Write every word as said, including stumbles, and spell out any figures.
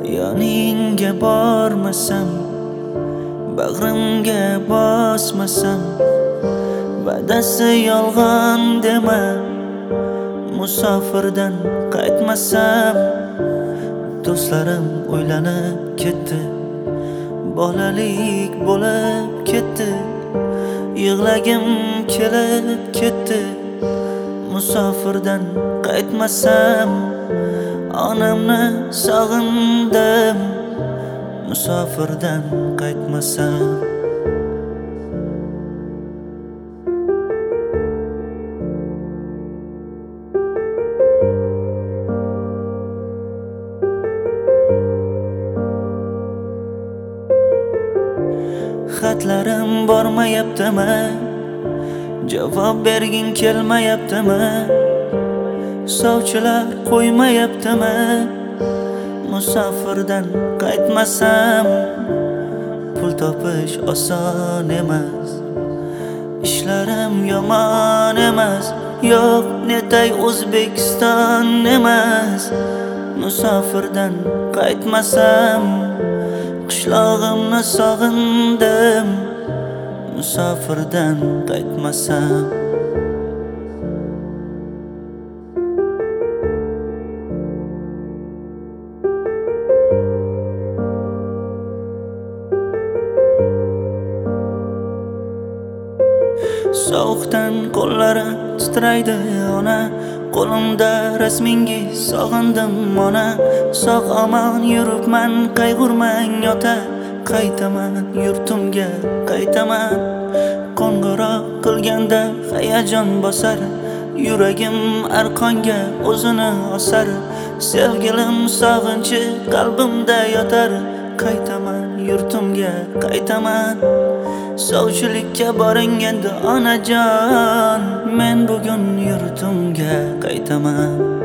Yoningga bormasam, bag'rimga bosmasam, va'dasi yolg'on dema. Musofirdan qaytmasam, do'stlarim o'ylanib ketdi, bolalik bo'lib ketdi, yig'lagim kelib ketdi. Musofirdan qaytmasam, onamni sog'indim. Musofirdan qaytmasam, xatlarim bormayaptimi? Javob berging kelmayaptimi? Sovchilar qo'ymayaptimi? Musofirdan qaytmasam, pul topish oson emas, ishlarim yomon emas. Yo'q, netay O'zbekiston emas. Musofirdan qaytmasam, qishlog'imni sog'indim. Musofirdan qaytmasam, sovuqdan qo'llarim titraydi ona, qo'limda rasmingiz sog'indim ona. Sog' omon yuribman, qayg'urmang ota, qaytaman yurtimga qaytaman. Qo'ng'iroq qilganda hayajon bosar, yuragim arqonga o'zini osar. Sevgilim sog'inchi qalbimda yotar, qaytaman yurtimga qaytaman. Sovchilikka boring endi onajon, men bugun yurtimga qaytaman.